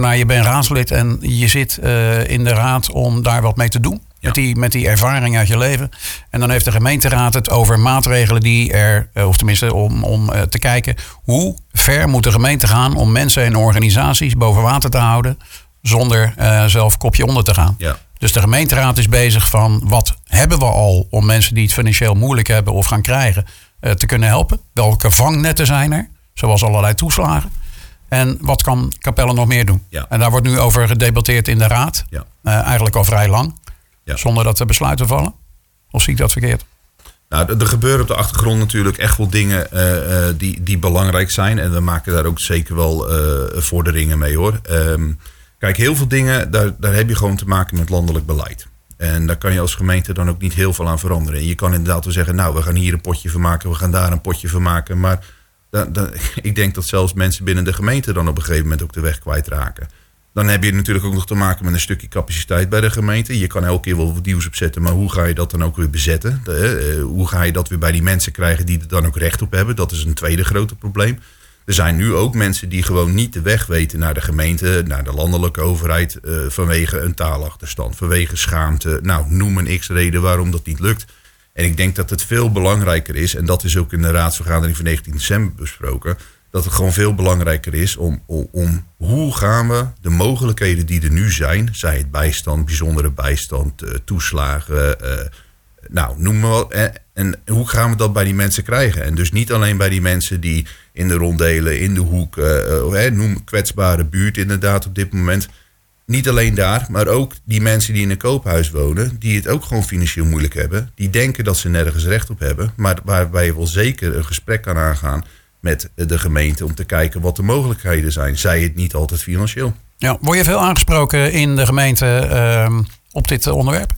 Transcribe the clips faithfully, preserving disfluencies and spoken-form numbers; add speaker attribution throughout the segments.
Speaker 1: Nou, je bent raadslid en je zit uh, in de raad om daar wat mee te doen. Ja. Met, die, met die ervaring uit je leven. En dan heeft de gemeenteraad het over maatregelen die er... of tenminste om, om uh, te kijken... hoe ver moet de gemeente gaan om mensen en organisaties boven water te houden... zonder uh, zelf kopje onder te gaan. Ja. Dus de gemeenteraad is bezig van... wat hebben we al om mensen die het financieel moeilijk hebben... of gaan krijgen, uh, te kunnen helpen? Welke vangnetten zijn er? Zoals allerlei toeslagen. En wat kan Capelle nog meer doen? Ja. En daar wordt nu over gedebatteerd in de raad. Ja. Uh, eigenlijk al vrij lang. Ja. Zonder dat er besluiten vallen? Of zie ik dat verkeerd?
Speaker 2: Nou, er gebeuren op de achtergrond natuurlijk echt wel dingen uh, uh, die, die belangrijk zijn. En we maken daar ook zeker wel uh, vorderingen mee, hoor. Um, kijk, heel veel dingen, daar, daar heb je gewoon te maken met landelijk beleid. En daar kan je als gemeente dan ook niet heel veel aan veranderen. En je kan inderdaad wel zeggen, nou, we gaan hier een potje van maken. We gaan daar een potje van maken. Maar da, da, ik denk dat zelfs mensen binnen de gemeente dan op een gegeven moment ook de weg kwijtraken. Dan heb je natuurlijk ook nog te maken met een stukje capaciteit bij de gemeente. Je kan elke keer wel wat nieuws opzetten, maar hoe ga je dat dan ook weer bezetten? De, uh, hoe ga je dat weer bij die mensen krijgen die er dan ook recht op hebben? Dat is een tweede grote probleem. Er zijn nu ook mensen die gewoon niet de weg weten naar de gemeente, naar de landelijke overheid, uh, vanwege een taalachterstand, vanwege schaamte. Nou, noem een x-reden waarom dat niet lukt. En ik denk dat het veel belangrijker is, en dat is ook in de raadsvergadering van negentien december besproken... dat het gewoon veel belangrijker is om, om, om hoe gaan we de mogelijkheden die er nu zijn... zij het bijstand, bijzondere bijstand, uh, toeslagen, uh, nou, noem maar wat. En, en hoe gaan we dat bij die mensen krijgen? En dus niet alleen bij die mensen die in de ronddelen, in de hoek... Uh, uh, noem kwetsbare buurt inderdaad op dit moment. Niet alleen daar, maar ook die mensen die in een koophuis wonen... die het ook gewoon financieel moeilijk hebben. Die denken dat ze nergens recht op hebben. Maar waarbij je wel zeker een gesprek kan aangaan... met de gemeente om te kijken wat de mogelijkheden zijn. Zij het niet altijd financieel.
Speaker 1: Ja, word je veel aangesproken in de gemeente uh, op dit onderwerp?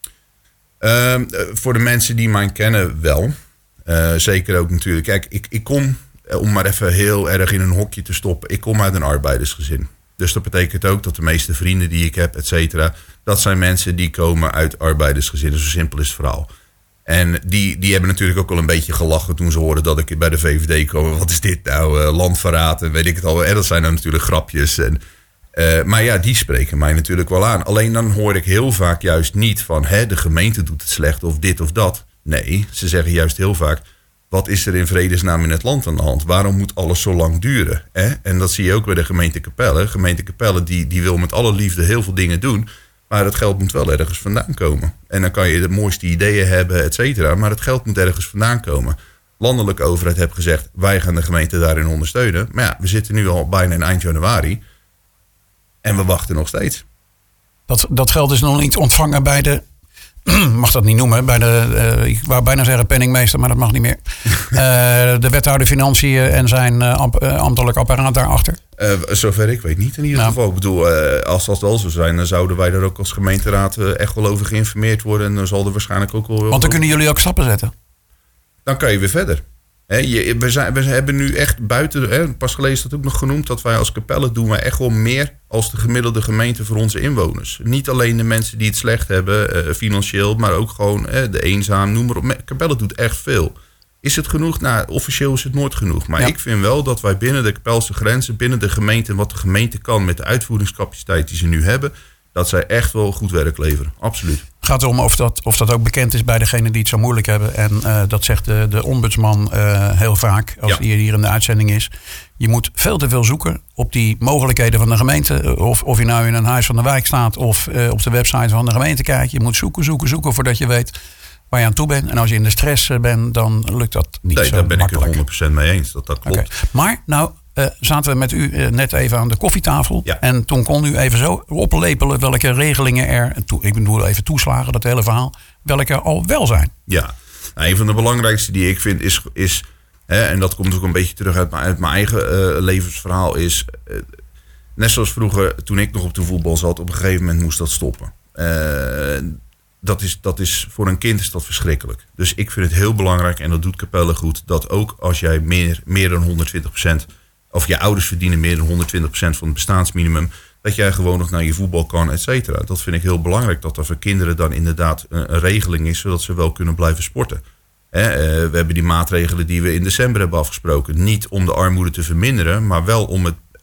Speaker 2: Uh, voor de mensen die mij kennen wel. Uh, zeker ook natuurlijk. Kijk, ik, ik kom, om maar even heel erg in een hokje te stoppen... ik kom uit een arbeidersgezin. Dus dat betekent ook dat de meeste vrienden die ik heb, et cetera... dat zijn mensen die komen uit arbeidersgezinnen. Zo simpel is het verhaal. En die, die hebben natuurlijk ook wel een beetje gelachen toen ze hoorden dat ik bij de V V D kwam. Wat is dit nou, uh, landverraad en weet ik het al. En dat zijn dan natuurlijk grapjes. En, uh, maar ja, die spreken mij natuurlijk wel aan. Alleen dan hoor ik heel vaak juist niet van... Hè, de gemeente doet het slecht of dit of dat. Nee, ze zeggen juist heel vaak... wat is er in vredesnaam in het land aan de hand? Waarom moet alles zo lang duren? Hè? En dat zie je ook bij de gemeente Capelle. Gemeente Capelle die, die wil met alle liefde heel veel dingen doen... Maar het geld moet wel ergens vandaan komen. En dan kan je de mooiste ideeën hebben, et cetera. Maar het geld moet ergens vandaan komen. Landelijke overheid heeft gezegd... wij gaan de gemeente daarin ondersteunen. Maar ja, we zitten nu al bijna in eind januari. En we wachten nog steeds.
Speaker 1: Dat, dat geld is nog niet ontvangen bij de... mag dat niet noemen. Bij de, uh, ik wou bijna zeggen penningmeester, maar dat mag niet meer. uh, de wethouder Financiën en zijn uh, amp, uh, ambtelijk apparaat daarachter.
Speaker 2: Uh, zover ik weet niet in ieder nou. geval. Ik bedoel, uh, als dat wel zo zijn, dan zouden wij er ook als gemeenteraad uh, echt wel over geïnformeerd worden. En dan zal er waarschijnlijk ook wel...
Speaker 1: Want dan kunnen jullie ook stappen zetten.
Speaker 2: Dan kan je weer verder. He, je, we, zijn, we hebben nu echt buiten... He, pas geleden is dat ook nog genoemd... dat wij als Capelle doen wij echt wel meer... als de gemiddelde gemeente voor onze inwoners. Niet alleen de mensen die het slecht hebben... Uh, financieel, maar ook gewoon uh, de eenzaam, noem maar op. Capelle doet echt veel. Is het genoeg? Nou, officieel is het nooit genoeg. Maar ja. Ik vind wel dat wij binnen de Capelse grenzen... binnen de gemeente en wat de gemeente kan... met de uitvoeringscapaciteit die ze nu hebben... dat zij echt wel goed werk leveren. Absoluut.
Speaker 1: Het gaat erom of dat, of dat ook bekend is bij degenen die het zo moeilijk hebben. En uh, dat zegt de, de ombudsman uh, heel vaak als hij ja. hier in de uitzending is. Je moet veel te veel zoeken op die mogelijkheden van de gemeente. Of, of je nou in een huis van de wijk staat of uh, op de website van de gemeente kijkt. Je moet zoeken, zoeken, zoeken voordat je weet waar je aan toe bent. En als je in de stress bent, dan lukt dat niet
Speaker 2: nee,
Speaker 1: zo
Speaker 2: daar ben
Speaker 1: makkelijk.
Speaker 2: ik het honderd procent mee eens. Dat dat klopt.
Speaker 1: Okay. Maar nou... Uh, zaten we met u uh, net even aan de koffietafel. Ja. En toen kon u even zo oplepelen welke regelingen er... Toe, ik bedoel even toeslagen, dat hele verhaal... welke er al wel zijn.
Speaker 2: Ja, nou, een van de belangrijkste die ik vind is... is hè, en dat komt ook een beetje terug uit mijn, uit mijn eigen uh, levensverhaal... is uh, net zoals vroeger, toen ik nog op de voetbal zat... op een gegeven moment moest dat stoppen. Uh, dat is, dat is, voor een kind is dat verschrikkelijk. Dus ik vind het heel belangrijk, en dat doet Capelle goed... dat ook als jij meer, meer dan honderdtwintig procent... of je ouders verdienen meer dan honderdtwintig procent van het bestaansminimum... dat jij gewoon nog naar je voetbal kan, et cetera. Dat vind ik heel belangrijk, dat er voor kinderen dan inderdaad een, een regeling is... zodat ze wel kunnen blijven sporten. He, uh, we hebben die maatregelen die we in december hebben afgesproken. Niet om de armoede te verminderen, maar wel om het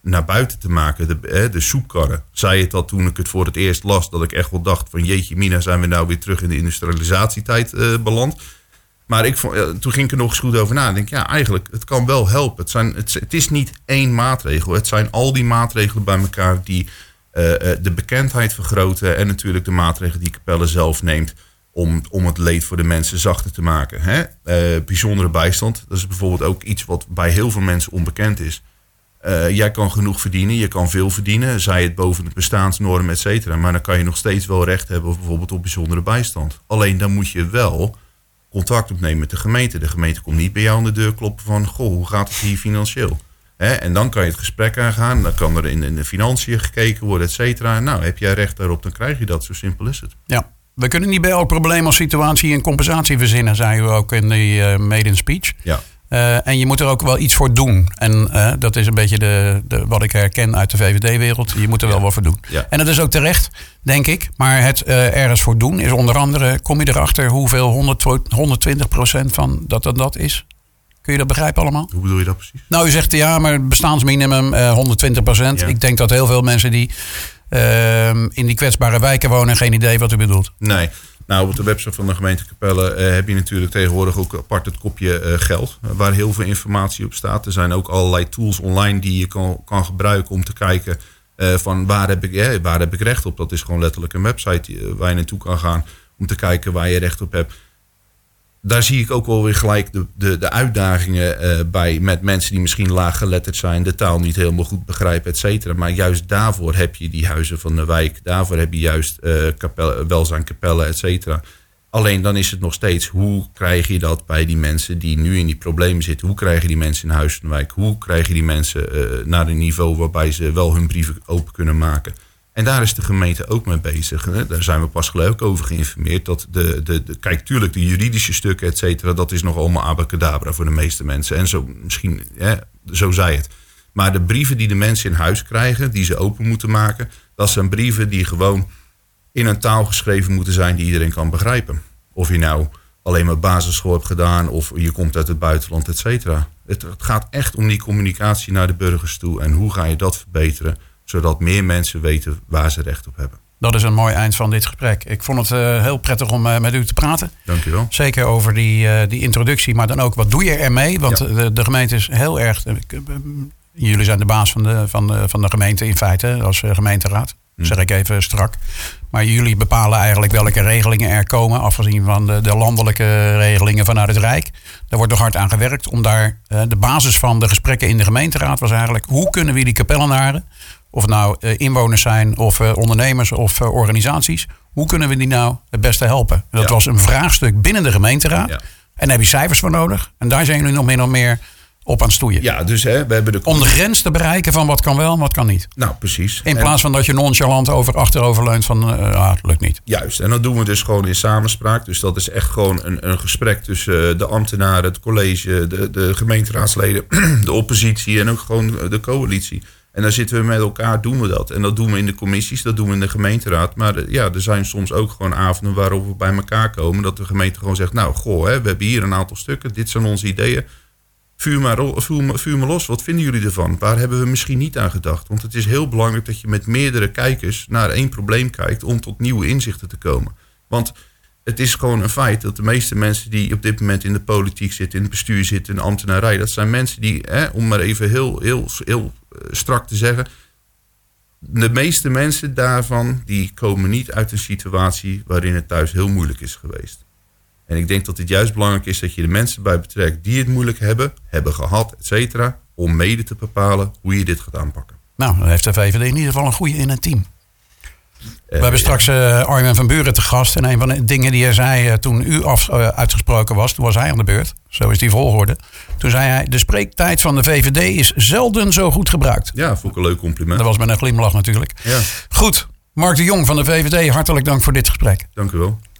Speaker 2: naar buiten te maken. De, hè, de soepkarren. Zei het al toen ik het voor het eerst las, dat ik echt wel dacht van jeetje mina, zijn we nou weer terug in de industrialisatietijd uh, beland. Maar ik vond, uh, toen ging ik er nog eens goed over na. Ik denk, ja, eigenlijk, het kan wel helpen. Het, zijn, het, het is niet één maatregel. Het zijn al die maatregelen bij elkaar die uh, de bekendheid vergroten. En natuurlijk de maatregelen die Capelle zelf neemt om, om het leed voor de mensen zachter te maken. Hè? Uh, bijzondere bijstand, dat is bijvoorbeeld ook iets wat bij heel veel mensen onbekend is. Uh, jij kan genoeg verdienen, je kan veel verdienen, zij het boven de bestaansnorm, et cetera. Maar dan kan je nog steeds wel recht hebben op bijvoorbeeld op bijzondere bijstand. Alleen dan moet je wel contact opnemen met de gemeente. De gemeente komt niet bij jou aan de deur kloppen van, goh, hoe gaat het hier financieel? Hè? En dan kan je het gesprek aangaan, dan kan er in, in de financiën gekeken worden, et cetera. Nou, heb jij recht daarop, dan krijg je dat. Zo simpel is het.
Speaker 1: Ja, we kunnen niet bij elk probleem als situatie een compensatie verzinnen, zei u ook in die uh, maiden speech.
Speaker 2: Ja.
Speaker 1: Uh, en je moet er ook wel iets voor doen. En uh, dat is een beetje de, de, wat ik herken uit de V V D-wereld. Je moet er wel
Speaker 2: ja.
Speaker 1: wat voor doen.
Speaker 2: Ja.
Speaker 1: En dat is ook terecht, denk ik. Maar het uh, ergens voor doen is onder andere, kom je erachter hoeveel honderdtwintig procent van dat en dat is? Kun je dat begrijpen allemaal?
Speaker 2: Hoe bedoel je dat precies?
Speaker 1: Nou, u zegt ja, maar het bestaansminimum uh, honderdtwintig procent.
Speaker 2: Ja.
Speaker 1: Ik denk dat heel veel mensen die uh, in die kwetsbare wijken wonen geen idee wat u bedoelt.
Speaker 2: Nee. Nou, op de website van de gemeente Capelle uh, heb je natuurlijk tegenwoordig ook apart het kopje uh, geld. Uh, waar heel veel informatie op staat. Er zijn ook allerlei tools online die je kan, kan gebruiken om te kijken uh, van waar heb, ik, eh, waar heb ik recht op. Dat is gewoon letterlijk een website die, uh, waar je naartoe kan gaan om te kijken waar je recht op hebt. Daar zie ik ook wel weer gelijk de, de, de uitdagingen uh, bij met mensen die misschien laaggeletterd zijn, de taal niet helemaal goed begrijpen, et cetera. Maar juist daarvoor heb je die huizen van de wijk. Daarvoor heb je juist uh, kapel, welzijn kapellen, et cetera. Alleen dan is het nog steeds, hoe krijg je dat bij die mensen die nu in die problemen zitten? Hoe krijg je die mensen in huis van de wijk? Hoe krijg je die mensen uh, naar een niveau waarbij ze wel hun brieven open kunnen maken? En daar is de gemeente ook mee bezig. Hè? Daar zijn we pas geleden ook over geïnformeerd. Dat de, de, de, kijk, tuurlijk, de juridische stukken, et cetera, dat is nog allemaal abacadabra voor de meeste mensen. En zo, misschien, hè, zo zei het. Maar de brieven die de mensen in huis krijgen, die ze open moeten maken, dat zijn brieven die gewoon in een taal geschreven moeten zijn die iedereen kan begrijpen. Of je nou alleen maar basisschool hebt gedaan, of je komt uit het buitenland, et cetera. Het, het gaat echt om die communicatie naar de burgers toe. En hoe ga je dat verbeteren, zodat meer mensen weten waar ze recht op hebben.
Speaker 1: Dat is een mooi eind van dit gesprek. Ik vond het uh, heel prettig om uh, met u te praten.
Speaker 2: Dank u wel.
Speaker 1: Zeker over die, uh, die introductie, maar dan ook wat doe je ermee? Want ja. de, de gemeente is heel erg... Uh, jullie zijn de baas van de, van de, van de gemeente in feite, als uh, gemeenteraad. Hmm. Zeg ik even strak. Maar jullie bepalen eigenlijk welke regelingen er komen, afgezien van de, de landelijke regelingen vanuit het Rijk. Daar wordt nog hard aan gewerkt om daar... Uh, de basis van de gesprekken in de gemeenteraad was eigenlijk, hoe kunnen we die Capellenaren, of het nou uh, inwoners zijn of uh, ondernemers of uh, organisaties, hoe kunnen we die nou het beste helpen? Dat ja. was een vraagstuk binnen de gemeenteraad. Ja. En daar heb je cijfers voor nodig. En daar zijn jullie nog meer, nog meer op aan het stoeien.
Speaker 2: Ja, dus hè, we hebben de...
Speaker 1: Om de grens te bereiken van wat kan wel en wat kan niet.
Speaker 2: Nou, precies.
Speaker 1: In plaats van dat je nonchalant over achterover leunt van, uh, ah, het lukt niet.
Speaker 2: Juist, en dat doen we dus gewoon in samenspraak. Dus dat is echt gewoon een, een gesprek tussen de ambtenaren, het college, de, de gemeenteraadsleden, de oppositie en ook gewoon de coalitie. En dan zitten we met elkaar, doen we dat. En dat doen we in de commissies, dat doen we in de gemeenteraad. Maar ja, er zijn soms ook gewoon avonden waarop we bij elkaar komen. Dat de gemeente gewoon zegt, nou, goh, hè, we hebben hier een aantal stukken. Dit zijn onze ideeën. Vuur maar, vuur, maar, vuur maar los, wat vinden jullie ervan? Waar hebben we misschien niet aan gedacht? Want het is heel belangrijk dat je met meerdere kijkers naar één probleem kijkt om tot nieuwe inzichten te komen. Want het is gewoon een feit dat de meeste mensen die op dit moment in de politiek zitten, in het bestuur zitten, in de ambtenarij, dat zijn mensen die, hè, om maar even heel, heel, heel strak te zeggen, de meeste mensen daarvan die komen niet uit een situatie waarin het thuis heel moeilijk is geweest. En ik denk dat het juist belangrijk is dat je de mensen bij betrekt die het moeilijk hebben, hebben gehad, et cetera, om mede te bepalen hoe je dit gaat aanpakken.
Speaker 1: Nou, dan heeft de V V D in ieder geval een goede in een team. Uh, We hebben
Speaker 2: ja.
Speaker 1: straks uh, Armin van Buuren te gast. En een van de dingen die hij zei uh, toen u af, uh, uitgesproken was, toen was hij aan de beurt. Zo is die volgorde. Toen zei hij, de spreektijd van de V V D is zelden zo goed gebruikt.
Speaker 2: Ja, vond ik een leuk compliment.
Speaker 1: Dat was met een glimlach natuurlijk.
Speaker 2: Ja.
Speaker 1: Goed, Mark de Jong van de V V D, hartelijk dank voor dit gesprek.
Speaker 2: Dank u wel.